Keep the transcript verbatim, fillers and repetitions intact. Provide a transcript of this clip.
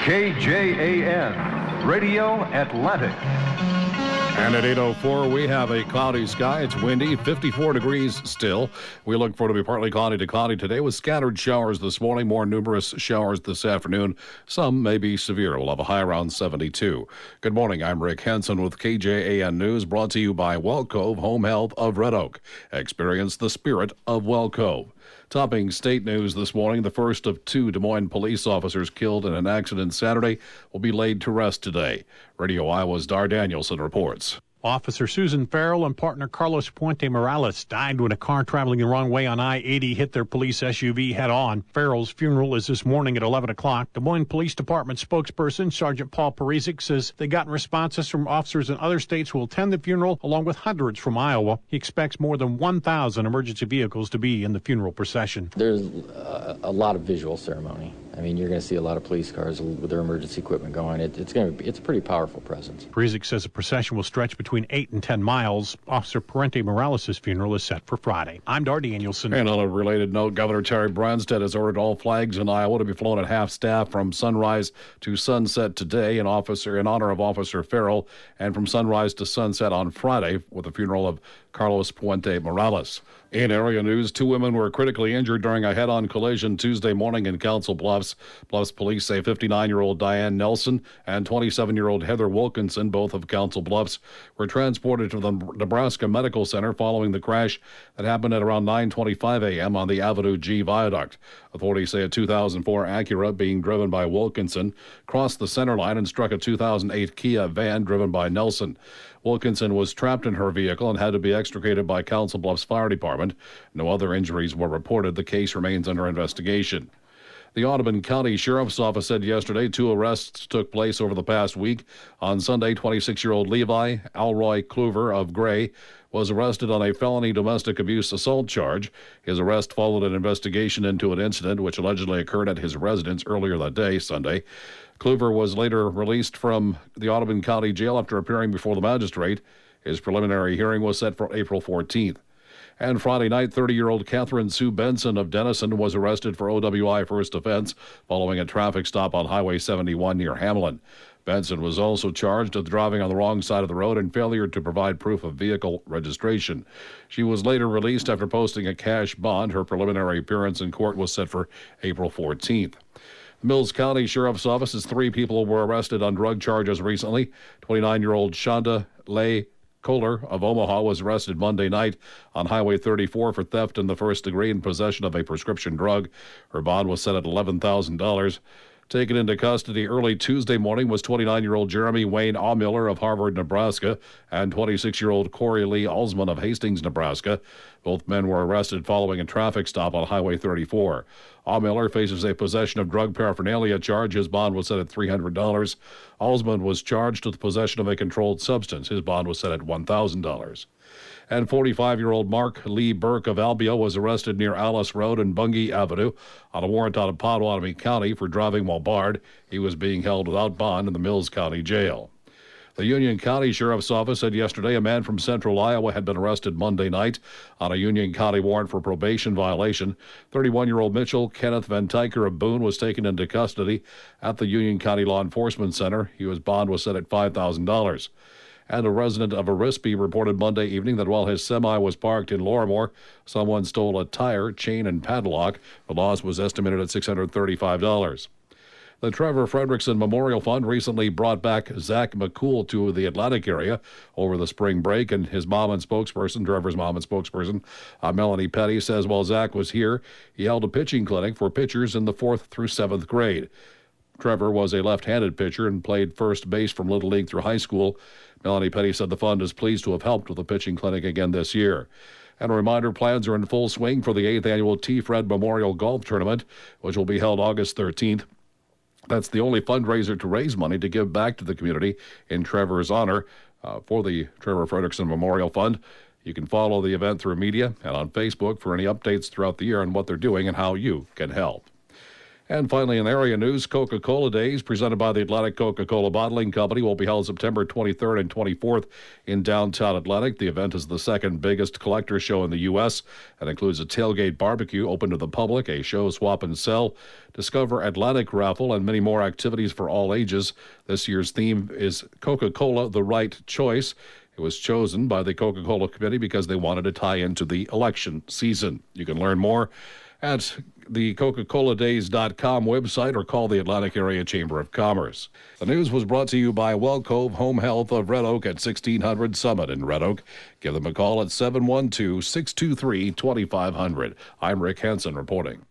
K J A N, Radio Atlantic. And at eight oh four, we have a cloudy sky. It's windy, fifty-four degrees still. We look for it to be partly cloudy to cloudy today with scattered showers this morning, more numerous showers this afternoon. Some may be severe. We'll have a high around seventy-two. Good morning. I'm Rick Henson with K J A N News, brought to you by Well Cove Home Health of Red Oak. Experience the spirit of Well Cove. Topping state news this morning, the first of two Des Moines police officers killed in an accident Saturday will be laid to rest today. Radio Iowa's Dar Danielson reports. Officer Susan Farrell and partner Carlos Puente Morales died when a car traveling the wrong way on I eighty hit their police S U V head-on. Farrell's funeral is this morning at eleven o'clock. Des Moines Police Department spokesperson Sergeant Paul Parizek says they gotten responses from officers in other states who will attend the funeral, along with hundreds from Iowa. He expects more than one thousand emergency vehicles to be in the funeral procession. There's a, a lot of visual ceremony. I mean, you're going to see a lot of police cars with their emergency equipment going. It, it's going to be, it's a pretty powerful presence. Parizek says the procession will stretch between eight and ten miles. Officer Puente Morales' funeral is set for Friday. I'm Dar Danielson. And on a related note, Governor Terry Branstad has ordered all flags in Iowa to be flown at half staff from sunrise to sunset today in officer in honor of Officer Farrell, and from sunrise to sunset on Friday with the funeral of Carlos Puente Morales. In area news, two women were critically injured during a head-on collision Tuesday morning in Council Bluffs. Bluffs police say fifty-nine-year-old Diane Nelson and twenty-seven-year-old Heather Wilkinson, both of Council Bluffs, were transported to the Nebraska Medical Center following the crash that happened at around nine twenty-five a.m. on the Avenue G viaduct. Authorities say a two thousand four Acura being driven by Wilkinson crossed the center line and struck a two thousand eight Kia van driven by Nelson. Wilkinson was trapped in her vehicle and had to be extricated by Council Bluffs Fire Department. No other injuries were reported. The case remains under investigation. The Audubon County Sheriff's Office said yesterday two arrests took place over the past week. On Sunday, twenty-six-year-old Levi Alroy Kluver of Gray was arrested on a felony domestic abuse assault charge. His arrest followed an investigation into an incident which allegedly occurred at his residence earlier that day, Sunday. Kluver was later released from the Audubon County Jail after appearing before the magistrate. His preliminary hearing was set for April fourteenth. And Friday night, thirty-year-old Catherine Sue Benson of Denison was arrested for O W I first offense following a traffic stop on Highway seventy-one near Hamlin. Benson was also charged with driving on the wrong side of the road and failure to provide proof of vehicle registration. She was later released after posting a cash bond. Her preliminary appearance in court was set for April fourteenth. The Mills County Sheriff's Office's three people were arrested on drug charges recently. twenty-nine-year-old Shonda Leigh Kohler of Omaha was arrested Monday night on Highway thirty-four for theft in the first degree and possession of a prescription drug. Her bond was set at eleven thousand dollars. Taken into custody early Tuesday morning was twenty-nine-year-old Jeremy Wayne Aumiller of Harvard, Nebraska, and twenty-six-year-old Corey Lee Alsman of Hastings, Nebraska. Both men were arrested following a traffic stop on Highway thirty-four. Aumiller faces a possession of drug paraphernalia charge. His bond was set at three hundred dollars. Alsman was charged with possession of a controlled substance. His bond was set at one thousand dollars. And forty-five-year-old Mark Lee Burke of Albia was arrested near Alice Road and Bungie Avenue on a warrant out of Potawatomi County for driving while barred. He was being held without bond in the Mills County Jail. The Union County Sheriff's Office said yesterday a man from central Iowa had been arrested Monday night on a Union County warrant for probation violation. thirty-one-year-old Mitchell Kenneth Van Tyker of Boone was taken into custody at the Union County Law Enforcement Center. His bond was set at five thousand dollars. And a resident of Arispe reported Monday evening that while his semi was parked in Lorimore, someone stole a tire, chain, and padlock. The loss was estimated at six hundred thirty-five dollars. The Trevor Fredrickson Memorial Fund recently brought back Zach McCool to the Atlantic area over the spring break, and his mom and spokesperson, Trevor's mom and spokesperson, uh, Melanie Petty, says while Zach was here, he held a pitching clinic for pitchers in the fourth through seventh grade. Trevor was a left-handed pitcher and played first base from Little League through high school. Melanie Petty said the fund is pleased to have helped with the pitching clinic again this year. And a reminder, plans are in full swing for the eighth annual T. Fred Memorial Golf Tournament, which will be held August thirteenth. That's the only fundraiser to raise money to give back to the community in Trevor's honor uh, for the Trevor Fredrickson Memorial Fund. You can follow the event through media and on Facebook for any updates throughout the year on what they're doing and how you can help. And finally, in area news, Coca-Cola Days, presented by the Atlantic Coca-Cola Bottling Company, will be held September twenty-third and twenty-fourth in downtown Atlantic. The event is the second biggest collector show in the U S and includes a tailgate barbecue open to the public, a show, swap, and sell, Discover Atlantic raffle, and many more activities for all ages. This year's theme is Coca-Cola, the right choice. It was chosen by the Coca-Cola Committee because they wanted to tie into the election season. You can learn more at the coca cola days dot com website or call the Atlantic Area Chamber of Commerce. The news was brought to you by Well Cove Home Health of Red Oak at sixteen hundred Summit in Red Oak. Give them a call at seven one two, six two three, two five zero zero. I'm Rick Hansen reporting.